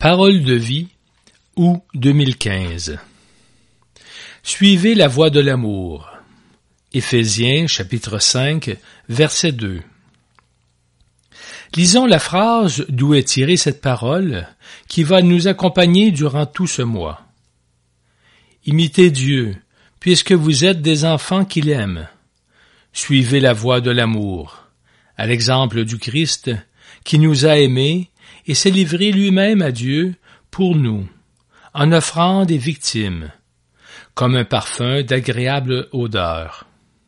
Parole de vie, août 2015. Suivez la voie de l'amour. Éphésiens, chapitre 5, verset 2. Lisons la phrase d'où est tirée cette parole qui va nous accompagner durant tout ce mois. Imitez Dieu, puisque vous êtes des enfants qu'il aime. Suivez la voie de l'amour, à l'exemple du Christ qui nous a aimés et s'est livré lui-même à Dieu pour nous, en offrant des victimes, comme un parfum d'agréable odeur.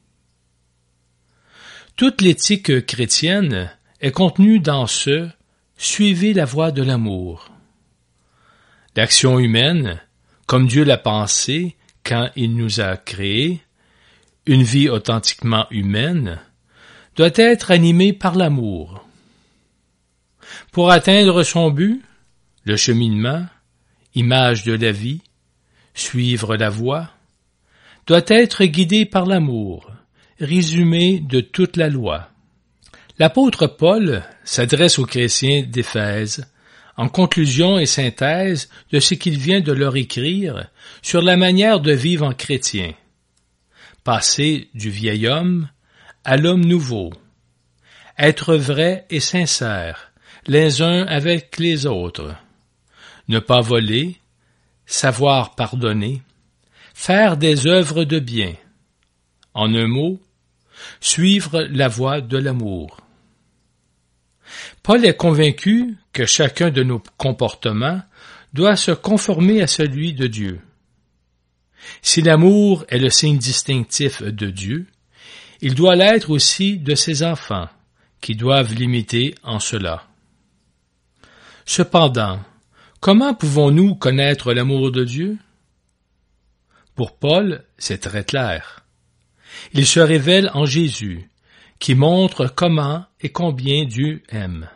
Toute l'éthique chrétienne est contenue dans ce « Suivez la voie de l'amour ». L'action humaine, comme Dieu l'a pensée quand il nous a créés, une vie authentiquement humaine, doit être animée par l'amour. Pour atteindre son but, le cheminement, image de la vie, suivre la voie, doit être guidé par l'amour, résumé de toute la loi. L'apôtre Paul s'adresse aux chrétiens d'Éphèse en conclusion et synthèse de ce qu'il vient de leur écrire sur la manière de vivre en chrétien. Passer du vieil homme à l'homme nouveau. Être vrai et sincère, les uns avec les autres. Ne pas voler, savoir pardonner, faire des œuvres de bien. En un mot, suivre la voie de l'amour. Paul est convaincu que chacun de nos comportements doit se conformer à celui de Dieu. Si l'amour est le signe distinctif de Dieu, il doit l'être aussi de ses enfants, qui doivent l'imiter en cela. Cependant, comment pouvons-nous connaître l'amour de Dieu? Pour Paul, c'est très clair. Il se révèle en Jésus, qui montre comment et combien Dieu aime.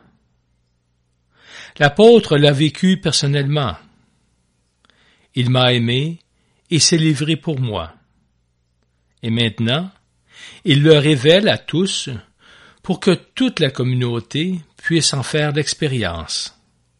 L'apôtre l'a vécu personnellement. Il m'a aimé et s'est livré pour moi. Et maintenant, il le révèle à tous pour que toute la communauté puisse en faire l'expérience.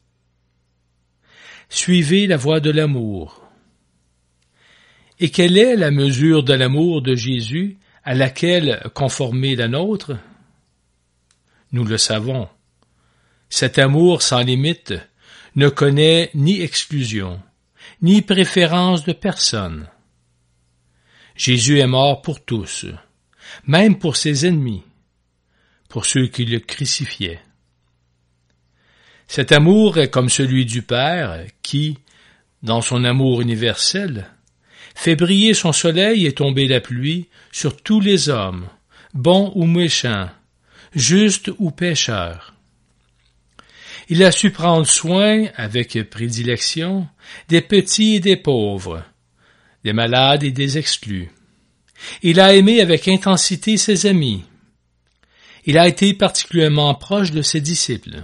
Suivez la voie de l'amour. Et quelle est la mesure de l'amour de Jésus à laquelle conformer la nôtre? Nous le savons. Cet amour sans limite ne connaît ni exclusion, ni préférence de personne. Jésus est mort pour tous, même pour ses ennemis, pour ceux qui le crucifiaient. Cet amour est comme celui du Père qui, dans son amour universel, fait briller son soleil et tomber la pluie sur tous les hommes, bons ou méchants, justes ou pécheurs. Il a su prendre soin, avec prédilection, des petits et des pauvres, des malades et des exclus. Il a aimé avec intensité ses amis. Il a été particulièrement proche de ses disciples.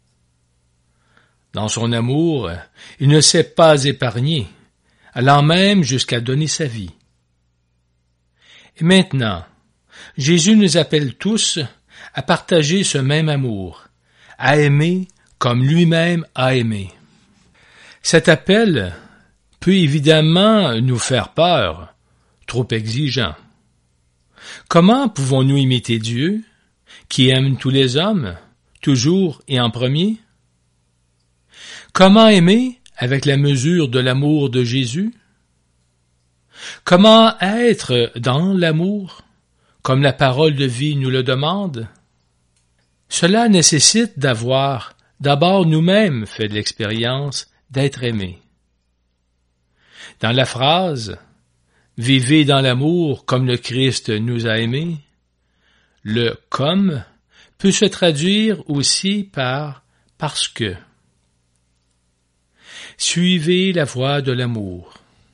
Dans son amour, il ne s'est pas épargné, allant même jusqu'à donner sa vie. Et maintenant, Jésus nous appelle tous à partager ce même amour, à aimer comme lui-même a aimé. Cet appel peut évidemment nous faire peur, trop exigeant. Comment pouvons-nous imiter Dieu, qui aime tous les hommes, toujours et en premier? Comment aimer avec la mesure de l'amour de Jésus? Comment être dans l'amour, comme la parole de vie nous le demande? Cela nécessite d'avoir d'abord nous-mêmes fait l'expérience d'être aimés. Dans la phrase « Vivez dans l'amour comme le Christ nous a aimés », le « comme » peut se traduire aussi par « parce que ». Suivez la voie de l'amour.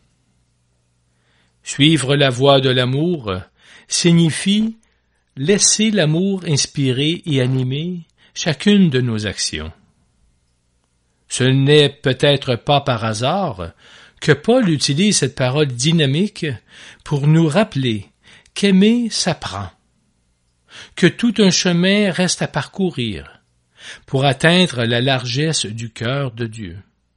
Suivre la voie de l'amour signifie laisser l'amour inspirer et animer chacune de nos actions. Ce n'est peut-être pas par hasard que Paul utilise cette parole dynamique pour nous rappeler qu'aimer s'apprend, que tout un chemin reste à parcourir pour atteindre la largesse du cœur de Dieu.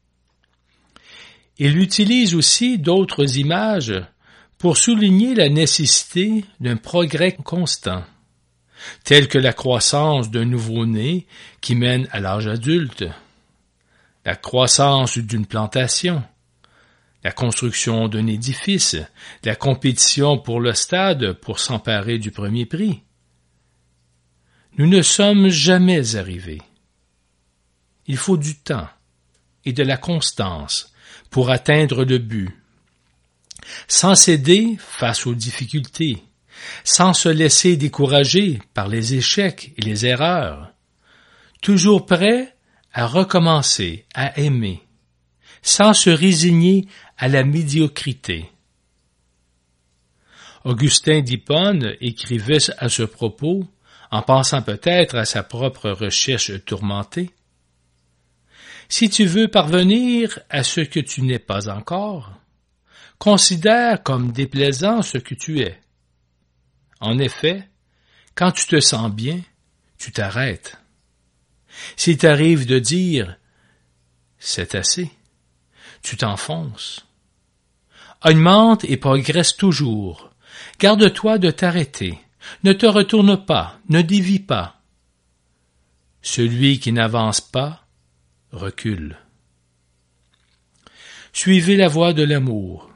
Il utilise aussi d'autres images pour souligner la nécessité d'un progrès constant, tel que la croissance d'un nouveau-né qui mène à l'âge adulte, la croissance d'une plantation, la construction d'un édifice, la compétition pour le stade pour s'emparer du premier prix. Nous ne sommes jamais arrivés. Il faut du temps et de la constance pour atteindre le but, sans céder face aux difficultés, sans se laisser décourager par les échecs et les erreurs, toujours prêt à recommencer, à aimer, sans se résigner à la médiocrité. Augustin d'Hippone écrivait à ce propos, en pensant peut-être à sa propre recherche tourmentée. Si tu veux parvenir à ce que tu n'es pas encore, considère comme déplaisant ce que tu es. En effet, quand tu te sens bien, tu t'arrêtes. S'il t'arrive de dire « c'est assez », tu t'enfonces. Augmente et progresse toujours. Garde-toi de t'arrêter. Ne te retourne pas, ne dévie pas. Celui qui n'avance pas recule. Suivez la voie de l'amour.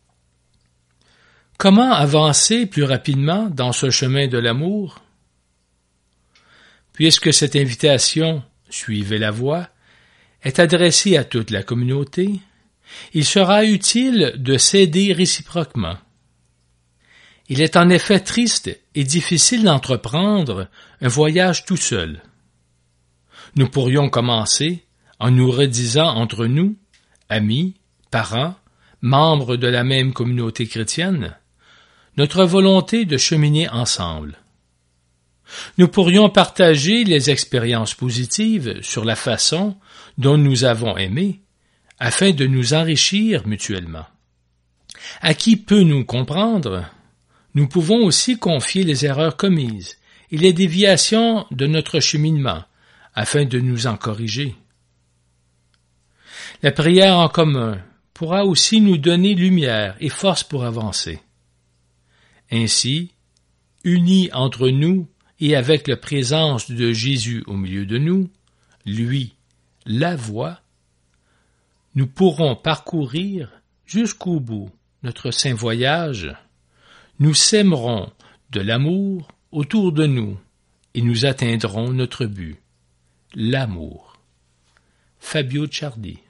Comment avancer plus rapidement dans ce chemin de l'amour? Puisque cette invitation « Suivez la voie » est adressée à toute la communauté, il sera utile de s'aider réciproquement. Il est en effet triste et difficile d'entreprendre un voyage tout seul. Nous pourrions commencer en nous redisant entre nous, amis, parents, membres de la même communauté chrétienne, notre volonté de cheminer ensemble. Nous pourrions partager les expériences positives sur la façon dont nous avons aimé, afin de nous enrichir mutuellement. À qui peut nous comprendre, nous pouvons aussi confier les erreurs commises et les déviations de notre cheminement, afin de nous en corriger. La prière en commun pourra aussi nous donner lumière et force pour avancer. Ainsi, unis entre nous et avec la présence de Jésus au milieu de nous, lui, la voie, nous pourrons parcourir jusqu'au bout notre saint voyage, nous sèmerons de l'amour autour de nous et nous atteindrons notre but, l'amour. Fabio Ciardi.